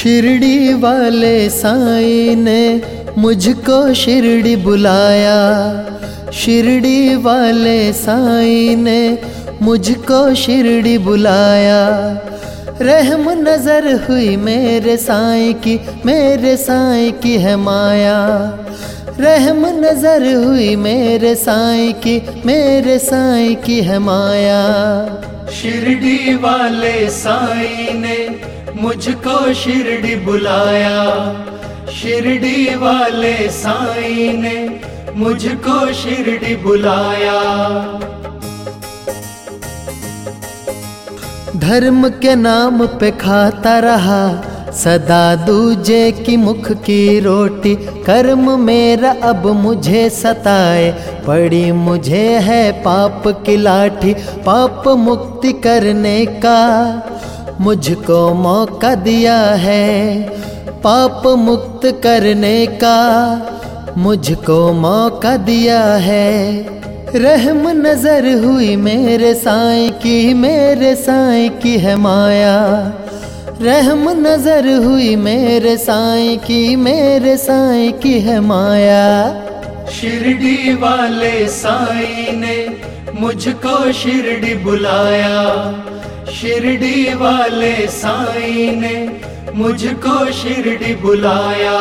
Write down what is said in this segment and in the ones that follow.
शिरडी वाले साईं ने मुझको शिरडी बुलाया। शिरडी वाले साईं ने मुझको शिरडी बुलाया। रहम नजर हुई मेरे साईं की, मेरे साईं की है माया। रहम नजर हुई मेरे साईं की, मेरे साईं की है माया। शिरडी वाले साईं ने मुझको शिरडी बुलाया। शिरडी वाले साईं ने मुझको शिरडी बुलाया। धर्म के नाम पे खाता रहा सदा दूजे की मुख की रोटी। कर्म मेरा अब मुझे सताए, पड़ी मुझे है पाप की लाठी। पाप मुक्ति करने का मुझको मौका दिया है। पाप मुक्त करने का मुझको मौका दिया है। रहम नजर हुई मेरे साईं की, मेरे साईं की है माया। रहम नजर हुई मेरे साईं की, मेरे साईं की है माया। शिरडी वाले साईं ने मुझको शिरडी बुलाया। शिरडी वाले साईं ने मुझको शिरडी बुलाया।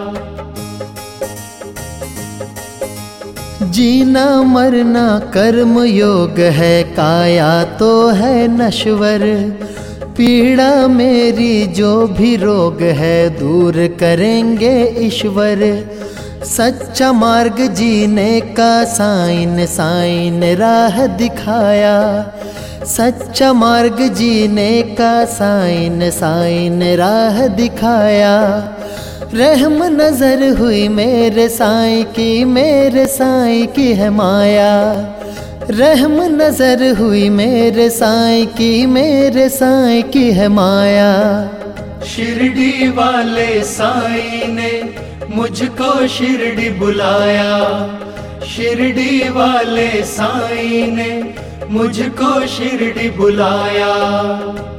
जीना मरना कर्म योग है, काया तो है नश्वर। पीड़ा मेरी जो भी रोग है, दूर करेंगे ईश्वर। सच्चा मार्ग जीने का साईं साईं ने राह दिखाया। सच्चा मार्ग जीने का साईं साईं ने राह दिखाया। रहम नजर हुई मेरे साईं की, मेरे साईं की है माया। रहम नजर हुई मेरे साईं की, मेरे साईं की है माया। शिरडी वाले साईं ने मुझको शिरडी बुलाया। शिरडी वाले साईं ने मुझको शिरडी बुलाया।